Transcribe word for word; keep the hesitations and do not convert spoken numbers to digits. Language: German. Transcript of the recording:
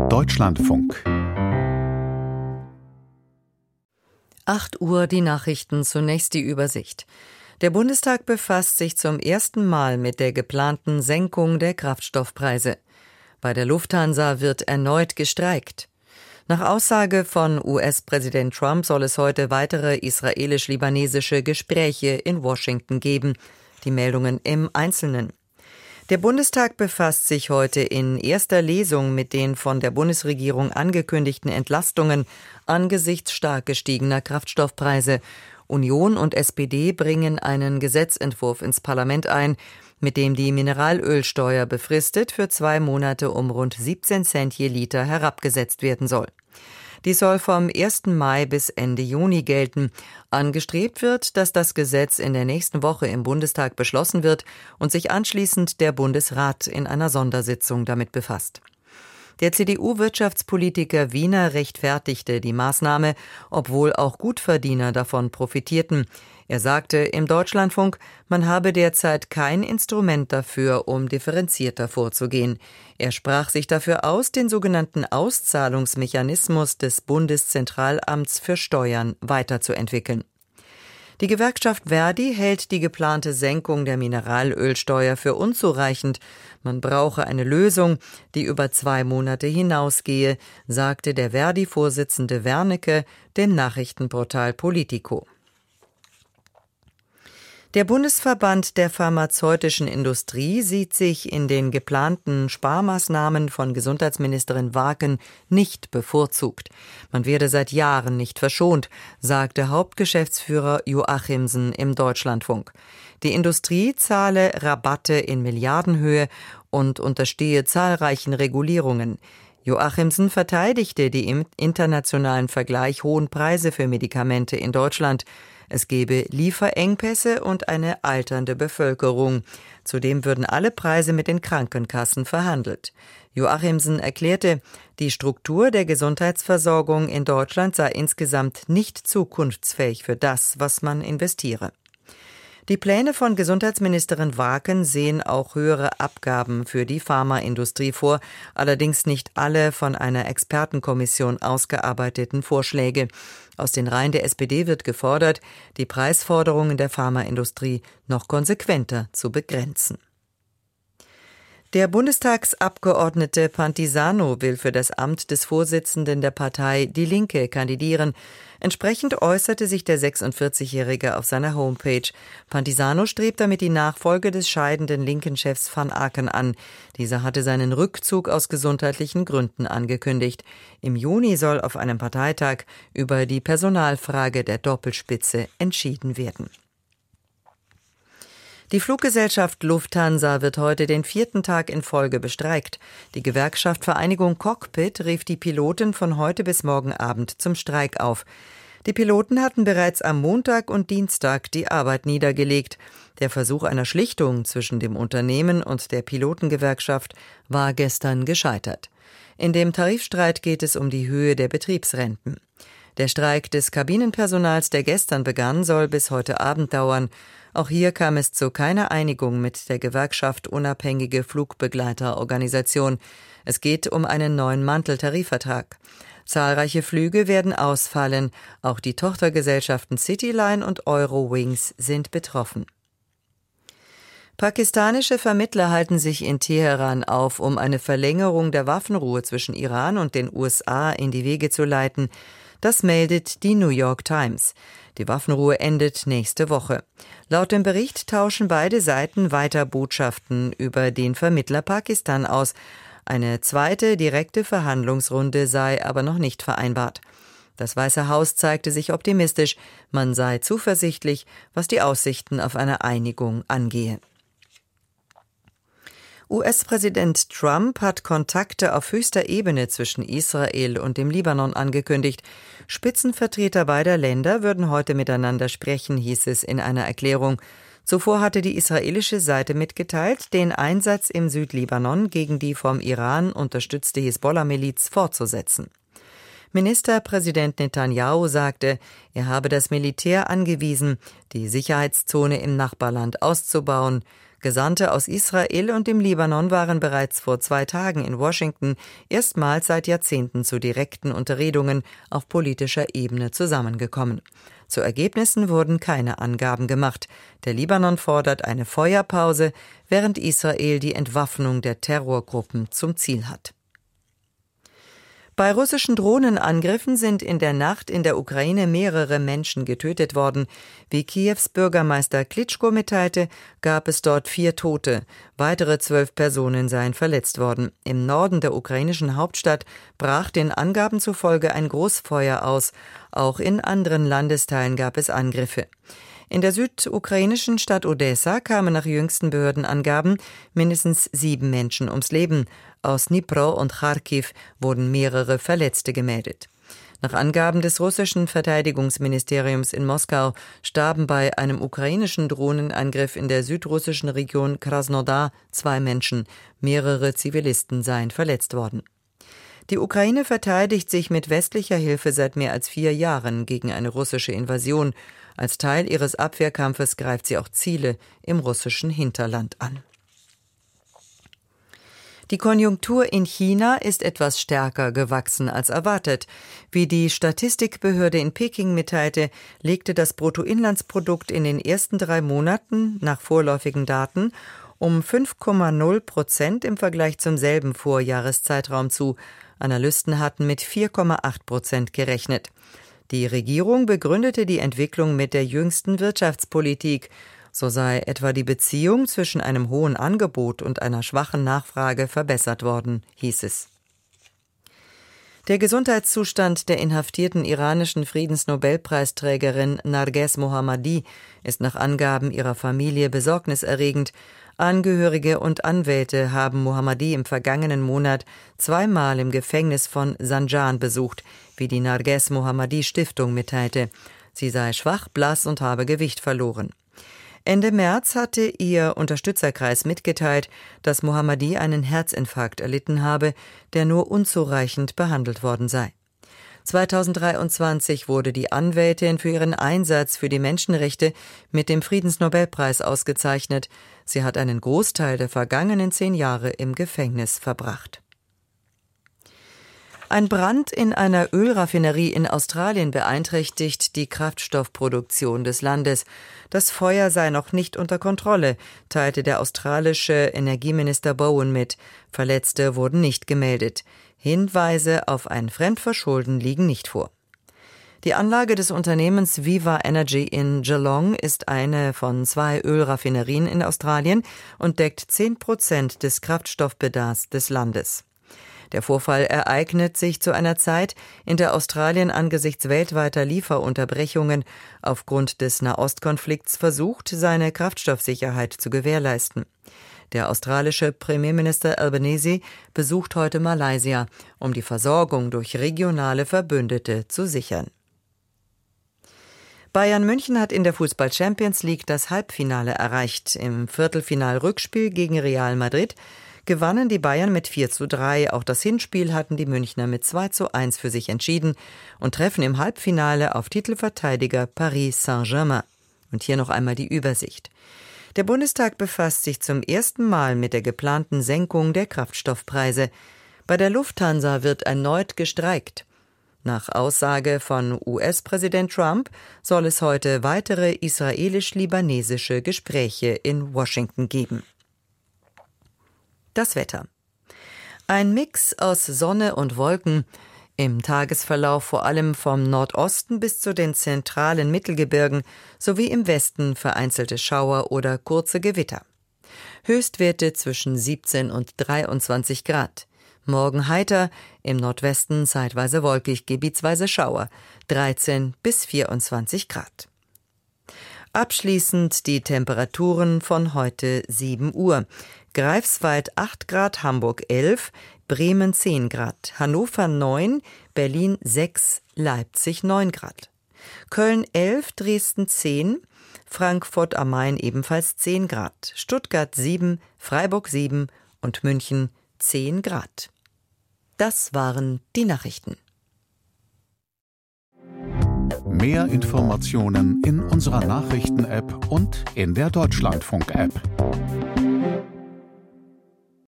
Deutschlandfunk. acht Uhr die Nachrichten, zunächst die Übersicht. Der Bundestag befasst sich zum ersten Mal mit der geplanten Senkung der Kraftstoffpreise. Bei der Lufthansa wird erneut gestreikt. Nach Aussage von U S-Präsident Trump soll es heute weitere israelisch-libanesische Gespräche in Washington geben. Die Meldungen im Einzelnen. Der Bundestag befasst sich heute in erster Lesung mit den von der Bundesregierung angekündigten Entlastungen angesichts stark gestiegener Kraftstoffpreise. Union und S P D bringen einen Gesetzentwurf ins Parlament ein, mit dem die Mineralölsteuer befristet für zwei Monate um rund siebzehn Cent je Liter herabgesetzt werden soll. Dies soll vom ersten Mai bis Ende Juni gelten. Angestrebt wird, dass das Gesetz in der nächsten Woche im Bundestag beschlossen wird und sich anschließend der Bundesrat in einer Sondersitzung damit befasst. Der C D U-Wirtschaftspolitiker Wiener rechtfertigte die Maßnahme, obwohl auch Gutverdiener davon profitierten. Er sagte im Deutschlandfunk, man habe derzeit kein Instrument dafür, um differenzierter vorzugehen. Er sprach sich dafür aus, den sogenannten Auszahlungsmechanismus des Bundeszentralamts für Steuern weiterzuentwickeln. Die Gewerkschaft Verdi hält die geplante Senkung der Mineralölsteuer für unzureichend. Man brauche eine Lösung, die über zwei Monate hinausgehe, sagte der Verdi-Vorsitzende Wernicke dem Nachrichtenportal Politico. Der Bundesverband der pharmazeutischen Industrie sieht sich in den geplanten Sparmaßnahmen von Gesundheitsministerin Waken nicht bevorzugt. Man werde seit Jahren nicht verschont, sagte Hauptgeschäftsführer Joachimsen im Deutschlandfunk. Die Industrie zahle Rabatte in Milliardenhöhe und unterstehe zahlreichen Regulierungen. Joachimsen verteidigte die im internationalen Vergleich hohen Preise für Medikamente in Deutschland. Es gebe Lieferengpässe und eine alternde Bevölkerung. Zudem würden alle Preise mit den Krankenkassen verhandelt. Joachimsen erklärte, die Struktur der Gesundheitsversorgung in Deutschland sei insgesamt nicht zukunftsfähig für das, was man investiere. Die Pläne von Gesundheitsministerin Waken sehen auch höhere Abgaben für die Pharmaindustrie vor, allerdings nicht alle von einer Expertenkommission ausgearbeiteten Vorschläge. Aus den Reihen der S P D wird gefordert, die Preisforderungen der Pharmaindustrie noch konsequenter zu begrenzen. Der Bundestagsabgeordnete Pantisano will für das Amt des Vorsitzenden der Partei Die Linke kandidieren. Entsprechend äußerte sich der sechsundvierzigjährige auf seiner Homepage. Pantisano strebt damit die Nachfolge des scheidenden Linken-Chefs Van Aken an. Dieser hatte seinen Rückzug aus gesundheitlichen Gründen angekündigt. Im Juni soll auf einem Parteitag über die Personalfrage der Doppelspitze entschieden werden. Die Fluggesellschaft Lufthansa wird heute den vierten Tag in Folge bestreikt. Die Gewerkschaft Vereinigung Cockpit rief die Piloten von heute bis morgen Abend zum Streik auf. Die Piloten hatten bereits am Montag und Dienstag die Arbeit niedergelegt. Der Versuch einer Schlichtung zwischen dem Unternehmen und der Pilotengewerkschaft war gestern gescheitert. In dem Tarifstreit geht es um die Höhe der Betriebsrenten. Der Streik des Kabinenpersonals, der gestern begann, soll bis heute Abend dauern. Auch hier kam es zu keiner Einigung mit der Gewerkschaft Unabhängige Flugbegleiterorganisation. Es geht um einen neuen Manteltarifvertrag. Zahlreiche Flüge werden ausfallen. Auch die Tochtergesellschaften Cityline und Eurowings sind betroffen. Pakistanische Vermittler halten sich in Teheran auf, um eine Verlängerung der Waffenruhe zwischen Iran und den U S A in die Wege zu leiten. Das meldet die New York Times. Die Waffenruhe endet nächste Woche. Laut dem Bericht tauschen beide Seiten weiter Botschaften über den Vermittler Pakistan aus. Eine zweite direkte Verhandlungsrunde sei aber noch nicht vereinbart. Das Weiße Haus zeigte sich optimistisch. Man sei zuversichtlich, was die Aussichten auf eine Einigung angehe. U S-Präsident Trump hat Kontakte auf höchster Ebene zwischen Israel und dem Libanon angekündigt. Spitzenvertreter beider Länder würden heute miteinander sprechen, hieß es in einer Erklärung. Zuvor hatte die israelische Seite mitgeteilt, den Einsatz im Südlibanon gegen die vom Iran unterstützte Hisbollah-Miliz fortzusetzen. Ministerpräsident Netanyahu sagte, er habe das Militär angewiesen, die Sicherheitszone im Nachbarland auszubauen. Gesandte aus Israel und dem Libanon waren bereits vor zwei Tagen in Washington erstmals seit Jahrzehnten zu direkten Unterredungen auf politischer Ebene zusammengekommen. Zu Ergebnissen wurden keine Angaben gemacht. Der Libanon fordert eine Feuerpause, während Israel die Entwaffnung der Terrorgruppen zum Ziel hat. Bei russischen Drohnenangriffen sind in der Nacht in der Ukraine mehrere Menschen getötet worden. Wie Kiews Bürgermeister Klitschko mitteilte, gab es dort vier Tote. Weitere zwölf Personen seien verletzt worden. Im Norden der ukrainischen Hauptstadt brach den Angaben zufolge ein Großfeuer aus. Auch in anderen Landesteilen gab es Angriffe. In der südukrainischen Stadt Odessa kamen nach jüngsten Behördenangaben mindestens sieben Menschen ums Leben. Aus Dnipro und Charkiw wurden mehrere Verletzte gemeldet. Nach Angaben des russischen Verteidigungsministeriums in Moskau starben bei einem ukrainischen Drohnenangriff in der südrussischen Region Krasnodar zwei Menschen. Mehrere Zivilisten seien verletzt worden. Die Ukraine verteidigt sich mit westlicher Hilfe seit mehr als vier Jahren gegen eine russische Invasion. Als Teil ihres Abwehrkampfes greift sie auch Ziele im russischen Hinterland an. Die Konjunktur in China ist etwas stärker gewachsen als erwartet. Wie die Statistikbehörde in Peking mitteilte, legte das Bruttoinlandsprodukt in den ersten drei Monaten nach vorläufigen Daten um fünf Komma null Prozent im Vergleich zum selben Vorjahreszeitraum zu. Analysten hatten mit vier Komma acht Prozent gerechnet. Die Regierung begründete die Entwicklung mit der jüngsten Wirtschaftspolitik. So sei etwa die Beziehung zwischen einem hohen Angebot und einer schwachen Nachfrage verbessert worden, hieß es. Der Gesundheitszustand der inhaftierten iranischen Friedensnobelpreisträgerin Narges Mohammadi ist nach Angaben ihrer Familie besorgniserregend. Angehörige und Anwälte haben Mohammadi im vergangenen Monat zweimal im Gefängnis von Zanjan besucht, wie die Narges Mohammadi Stiftung mitteilte. Sie sei schwach, blass und habe Gewicht verloren. Ende März hatte ihr Unterstützerkreis mitgeteilt, dass Mohammadi einen Herzinfarkt erlitten habe, der nur unzureichend behandelt worden sei. zweitausenddreiundzwanzig wurde die Anwältin für ihren Einsatz für die Menschenrechte mit dem Friedensnobelpreis ausgezeichnet. Sie hat einen Großteil der vergangenen zehn Jahre im Gefängnis verbracht. Ein Brand in einer Ölraffinerie in Australien beeinträchtigt die Kraftstoffproduktion des Landes. Das Feuer sei noch nicht unter Kontrolle, teilte der australische Energieminister Bowen mit. Verletzte wurden nicht gemeldet. Hinweise auf ein Fremdverschulden liegen nicht vor. Die Anlage des Unternehmens Viva Energy in Geelong ist eine von zwei Ölraffinerien in Australien und deckt zehn Prozent des Kraftstoffbedarfs des Landes. Der Vorfall ereignet sich zu einer Zeit, in der Australien angesichts weltweiter Lieferunterbrechungen aufgrund des Nahostkonflikts versucht, seine Kraftstoffsicherheit zu gewährleisten. Der australische Premierminister Albanese besucht heute Malaysia, um die Versorgung durch regionale Verbündete zu sichern. Bayern München hat in der Fußball-Champions League das Halbfinale erreicht. Im Viertelfinal-Rückspiel gegen Real Madrid gewannen die Bayern mit vier zu drei. Auch das Hinspiel hatten die Münchner mit zwei zu eins für sich entschieden und treffen im Halbfinale auf Titelverteidiger Paris Saint-Germain. Und hier noch einmal die Übersicht. Der Bundestag befasst sich zum ersten Mal mit der geplanten Senkung der Kraftstoffpreise. Bei der Lufthansa wird erneut gestreikt. Nach Aussage von U S-Präsident Trump soll es heute weitere israelisch-libanesische Gespräche in Washington geben. Das Wetter. Ein Mix aus Sonne und Wolken. Im Tagesverlauf vor allem vom Nordosten bis zu den zentralen Mittelgebirgen sowie im Westen vereinzelte Schauer oder kurze Gewitter. Höchstwerte zwischen siebzehn und dreiundzwanzig Grad. Morgen heiter, im Nordwesten zeitweise wolkig, gebietsweise Schauer, dreizehn bis vierundzwanzig Grad. Abschließend die Temperaturen von heute sieben Uhr. Greifswald acht Grad, Hamburg elf, Bremen zehn Grad, Hannover neun, Berlin sechs, Leipzig neun Grad. Köln elf, Dresden zehn, Frankfurt am Main ebenfalls zehn Grad, Stuttgart sieben, Freiburg sieben und München zehn Grad. Das waren die Nachrichten. Mehr Informationen in unserer Nachrichten-App und in der Deutschlandfunk-App.